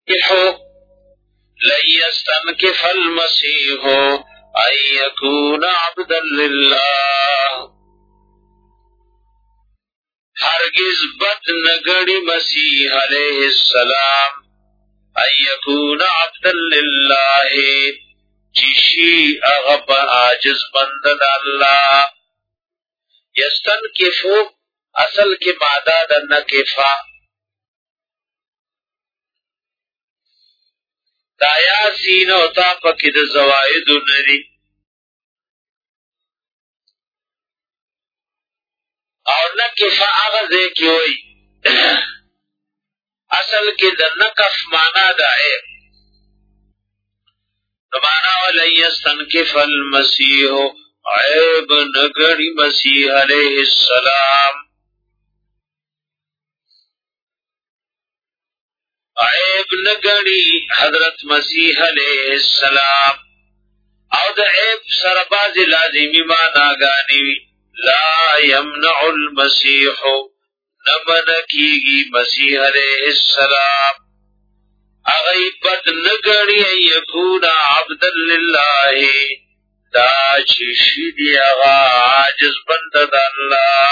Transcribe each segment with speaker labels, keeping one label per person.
Speaker 1: لن يستنكف المسيح ان يكون عبدا لله هرگز بد نگڑی مسیح علیہ السلام ان یکون عبدا للہ چشی اغب عاجز بندد اللہ یستنکفو اصل کی مادہ دا نکفا دایا سین و تا پکد زوائد نری اور نکفا آغازے کی ہوئی اصل کی دا نکف مانا دا عیب نمانا ولن یستنکف المسیح عیب نگڑی مسیح علیہ السلام عیب نگڑی حضرت مسیح علیہ السلام او دا عیب سرباز لازمی مانا گانی لا یمنع المسیح نمنکیگی مسیح علیہ السلام اغیبت نگڑی ان یکون عبدا للہ دا چیشی دی اغا عاجز بندد اللہ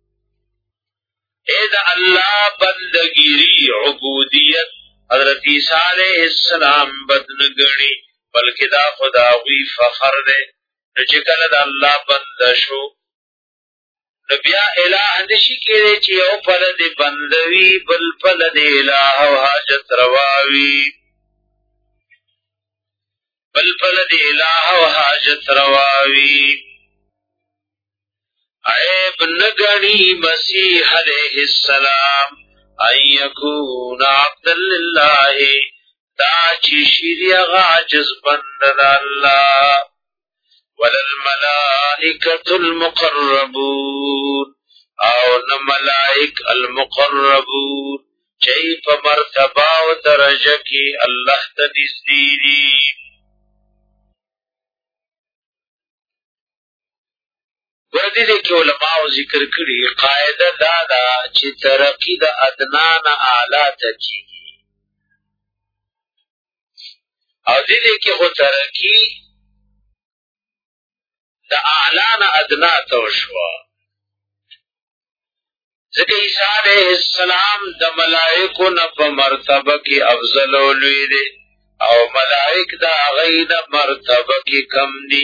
Speaker 1: اے دا اللہ بندگیری عبودیت حضرت عیسیٰ علیہ السلام بد نگڑی بلکہ دا خداوی فخر دے نچکل دا اللہ بندشو نبیا الہ نشی کیرے چی او پلد بندوی بل پلد الہ و حاجت رواوی بل پلد الہ و حاجت رواوی عیب نگڑی مسیح علیہ السلام ان یکون عبدا للہ دا چی شیری غاجز بندد اللہ وللملائکة المقربون او نملائک المقربون چی پا مرتبہ و درجہ کی اللہ تنزدیدی وردی دے کی علماء ذکر کری قاعدہ دادا چی ترقی دا ادنان اعلی تکیگی او دے کی خود ترقی دا اعلان ادنا توشوا ذکر عیسیٰ علیہ السلام دا ملائکو نپا مرتبہ کی افضل اولوی دے او ملائک دا غید مرتبہ کی کم دی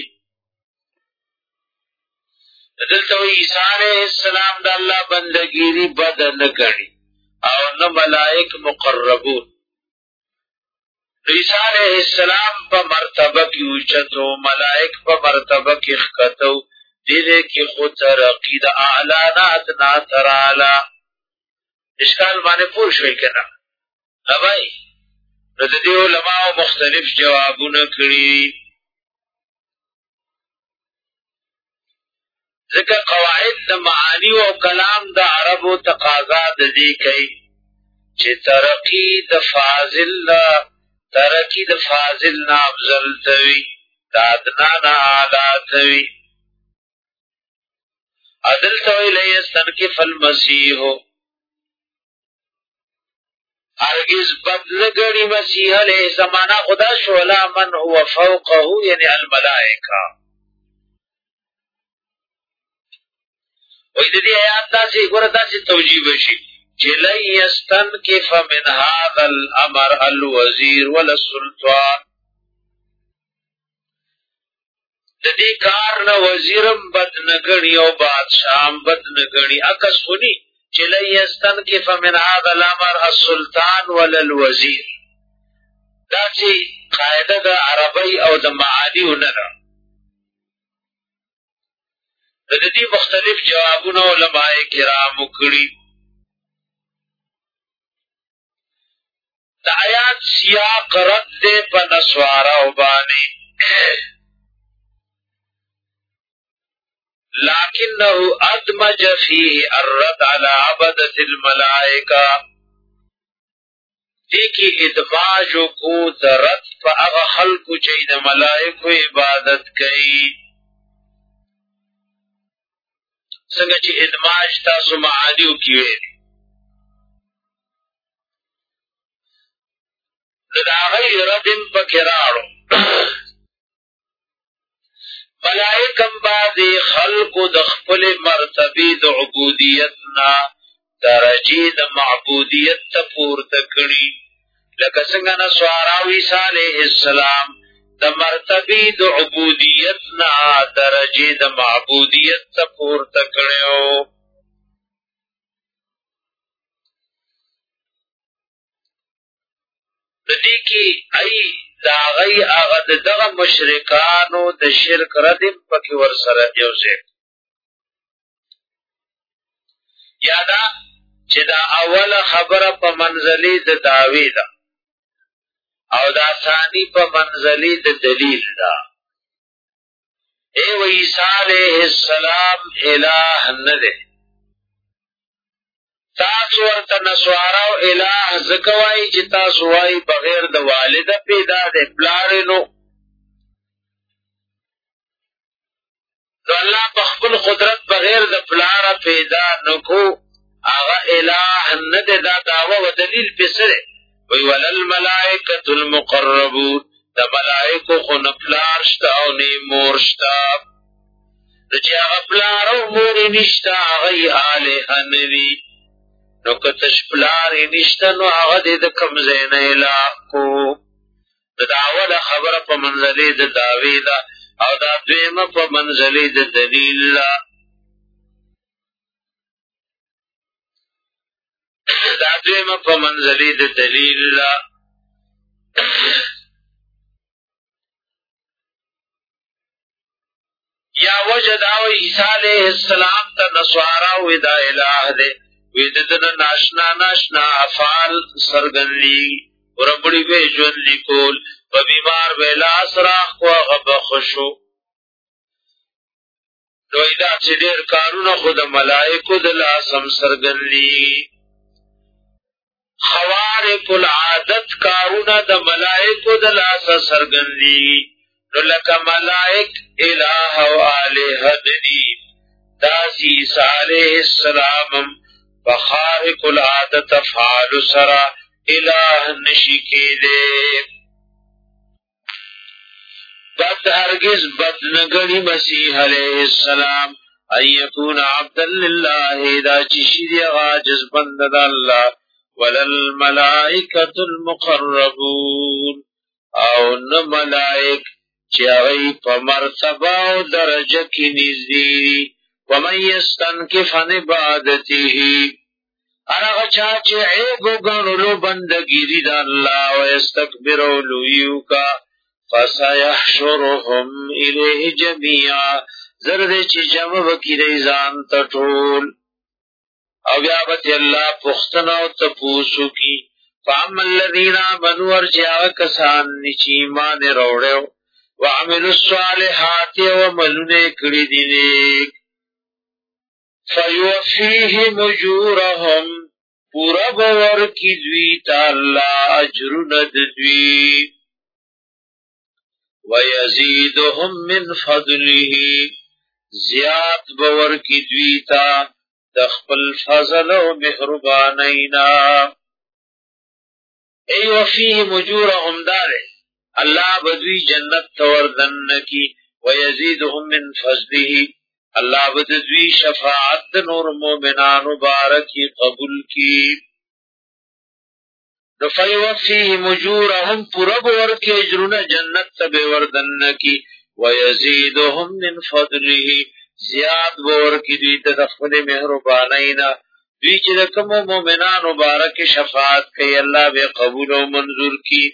Speaker 1: دلتا عیسیٰ علیہ السلام دا اللہ بندگیری بد نکڑی او نہ ملائک مقربون عیسیٰ علیہ السلام پا مرتبہ کی اوچتو ملائک پا مرتبہ کی خکتو دیدے کی خود ترقی دا اعلانات نا ترالا اشکال مانے پوشوئی کنا نبائی رددی علماء مختلف جوابو نکڑی ذکر قواعد دا معانی و کلام دا عرب و تقاضا دا دی کئی چه ترقی دا فاضل دا ترقی دا فاضل نا افضل توی دا ادنا نا آلا توی عدل توی لیستنکف المسیح ہرگز بد نگڑی مسیح علیہ زمانہ خدا شولا من هو فوقه یعنی الملائکہ وی دی آیات دا سی گورتا سی توجیب شی لن یستنکف من هذا الامر الوزیر والسلطان دی کار نا وزیرم بد نگنی او بادشاہم بد نگنی اکس خونی لن یستنکف من هذا الامر السلطان والوزیر دا سی قاعده دا عربی او دا معانی ننا دی مختلف جوابون علماء کرام کړي دا آیات سیاق رد دے پا نسوارا بانی لیکنه ادمج فیه الرد علی عبدت الملائکہ دیکی ادماجو کو درد پا اغا خلقو چید ملائکو عبادت کئی سنگا چی ادماج تاسو معانیو کیوئے دی دا غیر دن پکراړو ملائکم بعضی خلقو د خپل مرتبه د عبودیت نا درجه د معبودیت ته پورته کړي لکه څنګه نصارا عیسی علیه السلام د مرتبه د عبودیت نا درجه د معبودیت ته پورته کړو دې کې ای دا غي هغه دغه مشرکانو د شرک ردم پکې ور سره یوځه یادا چې دا اوله خبره په منزلي د دعوی ده او دا ثانی په منزلي د دلیل ده ای و عیسی علیہ السلام الہ نه ده تاسو ورته نسوارو الہ زکوای چې تاسو وای بغیر د والده پیدا ده پلارینو نو الله په خپل قدرت بغیر د پلار پیدا نکو هغه الہ نه ده دا داوا و دلیل پسره وی ولل ملائکۃ المقربون د ملائکو خو نه پلار شته او نه مور شته چې هغه پلار او مور نشته هغه الہ نه وی نو کتش پلاری نشتا نو آغا دید کم زین الہ کو دا اولا خبر پا منزلی دا دعوی دا او دا دویم پا منزلی دا دلیل دا دا دویم پا منزلی دا دلیل دا یا وجد آو عیسیٰ علیہ السلام تا نسوارا وی دا الہ دے ویدتنا ناشنا افعال سرگنلی ورمبڑی بے جون لکول و بیمار بے لاس راخ و غبخشو نو ایدا چی دیر کارون خود ملائکو دلاسم سرگنلی خوارق العادت کارون د ملائکو دلاسم سرگنلی نو لکا ملائک الہ و آلہ دنی داسی عیسیٰ علیہ السلام بخارق العادت افعال سرا الہ نشکی دے بد ہرگز بد نگڑی مسیح علیہ السلام ان یکون عبداللہ دا چشید غاجز بندد اللہ وللملائکت المقربون او نملائک چاوی پا مرتبہ و درجہ کی نزدیری ومن یستنکف عن عبادته ارغا چاچه عیب گنلو بندگیری دا اللہ و یستکبرو لویو کا فسیحشرهم الیه جمیعا زرد چی جمع وکی ریزان تطول او بیابت اللہ پختنا و تپوسو کی فعم الذین آمنوا ارجعا کسان نچی ایمان روڑیو وعملوا الصالحات وملون کڑی دینیک فیوفیہم اجورہم پورا باور کی دوی تا اللہ اجرند دوی ویزیدہم من فضلہ زیاد باور کی دوی تا دخپل فضل و محربانینا ایوفیہم اجورہم دارے اللہ بدوی جنت توردن کی ویزیدہم من فضلہ اللہ بدوی شفاعت نور مومنان مبارکی قبول کی فیوفیہم اجورہم پورب ورکی اجرون جنت تب وردن کی ویزیدہم من فضلہ زیاد بورکی دوی تدخل محربانینا دوی چدکم مومنان مبارک شفاعت کی اللہ بے قبول و منظور کی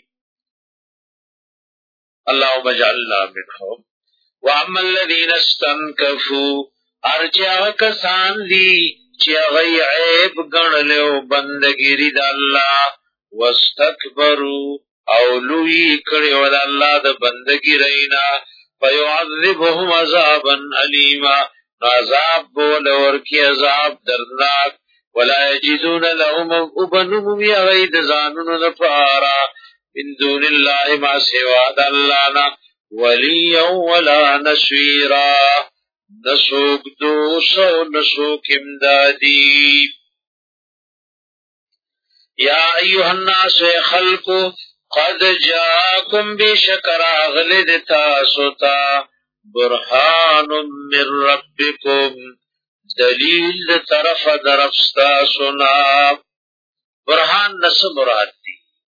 Speaker 1: اللہم اجعلنا منہم وَأَمَّا الَّذِينَ اسْتَنْكَفُوا ارجع کسان دی چی غی عیب گنلیو بندگیری دا اللہ واستکبروا اولوی کڑیو دا اللہ دا بندگی رینا فیعذبهم عذابا علیما عذاب بولور کی عذاب دردناک ولا یجدون لهم ابنهم یغید زانون نفارا من دون اللہ ما سوا دا اللہ نا ولیا ولا نسویرا نسوک دوس و نسوک امدادی یا ایوہ الناس خلقو قد جاءكم بشکر اغلد تاسوتا برهان من ربکم دلیل طرف درفستا سنا برهان نس مراد دی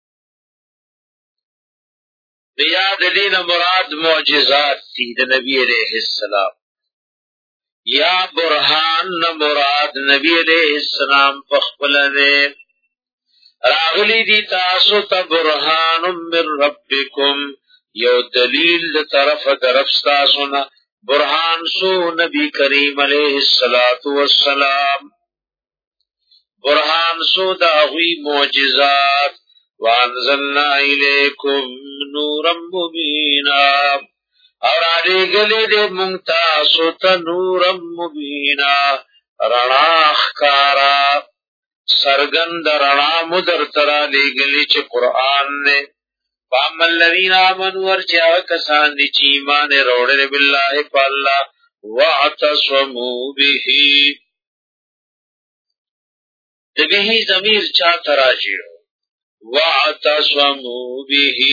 Speaker 1: بیا دلیل مراد معجزات دی د نبی علیہ السلام یا برهان نہ مراد نبی علیہ السلام پخپلنے راغلی دی تاسو تا برهان من ربکم یو دلیل طرف درفستا سنا برهان سو نبی کریم علیہ السلام برهان سو داغوی معجزات وانزلنا الیکم نورا مبینا اور آلے گلے دے منتاسو تا نورا مبینا رناخ کارا سرگند رنا مدر ترا لے گلی چھ قرآن نے فاما الذین آمنوا ورچا کسان دی چی ایمان روڑے باللہ پا اللہ واعتصموا به دبیہی ضمیر چا تراجیو واعتصموا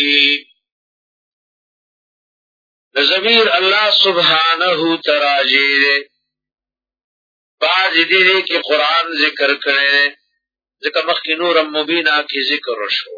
Speaker 1: به ضمیر اللہ سبحانہ تراجی بعض دیدے کہ قرآن ذکر کرے ذکر مخی نور مبینہ کی ذکر شو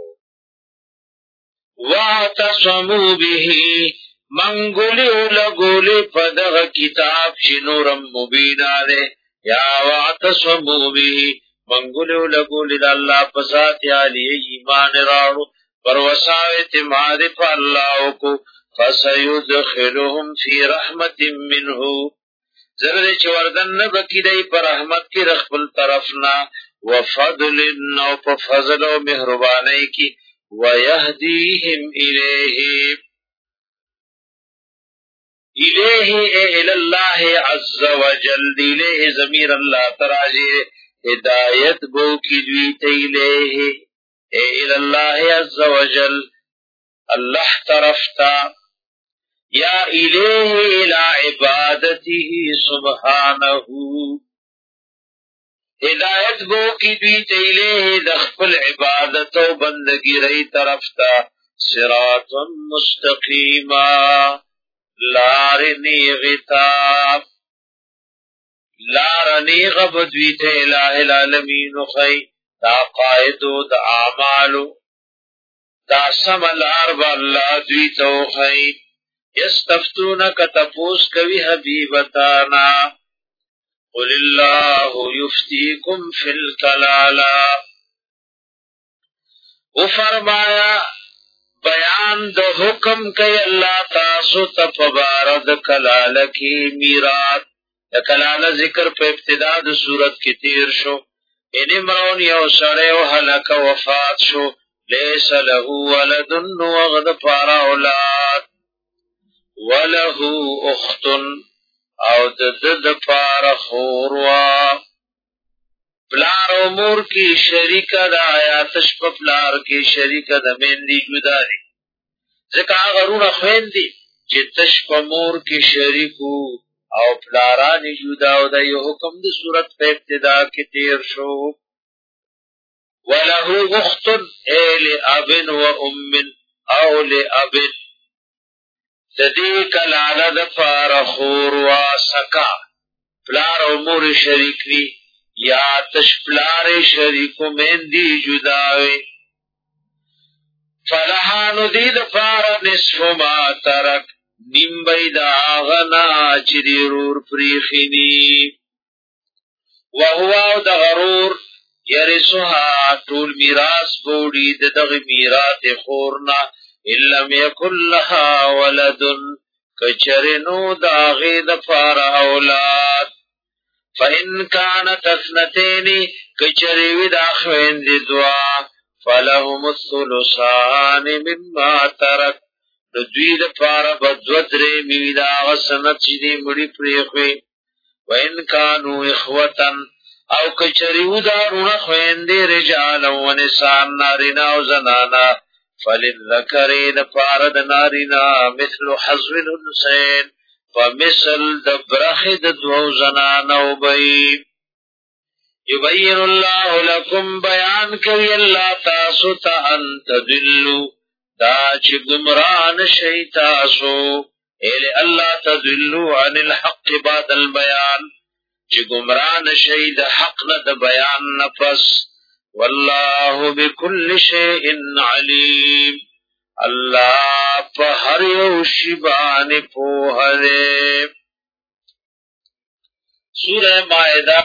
Speaker 1: واعتصموا به منگولی لگولی پدغ کتاب چی نورم مبینا دے یا واعتصموا به منگولی لگولی دا اللہ پسات علی ایمان راڑو پر وساوت ماد پا اللہ کو فسیدخلهم فی رحمت منہو زرد چوردن نبکی دی پر رحمت کی رخبل طرفنا وفضل نو پا فضل و مہربانی کی وَيَهْدِيهِمْ إِلَيْهِ اللہ عز وجل دیلے ضمیر اللہ تراجے ہدایت بو کی دویت إِلَيْهِ اللہ عز وجل اللہ طرفتا یا إِلَيْهِ إِلَى عبادته سبحانہو ہدایت بو کی دویت الیہ دخپل عبادت و بندگی رئی طرف تا صراط مستقیما لار نیغتا لار نیغ بدویت الہ العالمین خی دا قائدو دا اعمالو دا سملار با اللہ دویتو خی یستفتونک تپوس کوي حبیبتانا قل اللہ یفتیکم فی الکلالا او فرمایا بیان د حکم کئی اللہ تاسو تفبارد کلال کی میرات د کلال ذکر په ابتدا د صورت کی تیر شو ان امرون یو سڑے و حلق وفات شو لیس له ولد وغد پارا اولاد وله اختن او د پار خوروا پلار و مور کی شریک دا آیاتش پا پلار کی شریک دا میندی جدا دی ذکا غرون خوین دی چی تش پا مور کی شریکو او پلارانی جدا دا یو حکم دی صورت پا ابتدا کی تیر شو وَلَهُ اُخْتٌ اے لِأَبٍ وَأُمٍ او لِأَبٍ تدی کلالا دا پار خوروا سکا پلار و مور شریک وی یا تش پلار شریکو مندی جداوی فلحانو دی دا پار نصف ما ترک نیم بید آغنا چی رور پریخینی وهو دا غرور یرسوها طول میراس بوڑی دا دغ میرات خورنا اللم یکن لها ولدن کچرنو داغی دا پار اولاد فَإِنْ كَانَتْ اثْنَتَيْنِ کچریوی داخوین دی دعا فَلَهُمُ الثُّلُثَانِ مِمَّا تَرَكَ دوی دا پارا بدوت ریمی دا غسنت چی دی مڑی پریخوی وَإِنْ كَانُوا اِخْوَةً او کچریو دارون خوین دی رجالا و نسان نارینا و زنانا فَلِلذَّكَرِ دا پارا دا نارینا مثل حظو الانسین فمثل دبرخد دو زنانو بئی یبین اللہ لکم بیان کری اللہ تاسو تا انت دلو دا چې گمران شیطاسو ایل اللہ تذلو عن الحق بعد البیان چې گمران شید حق نه د بیان نفس والله بكل شيء علیم الله په هر یو شی باندې په هره سورہ مائدہ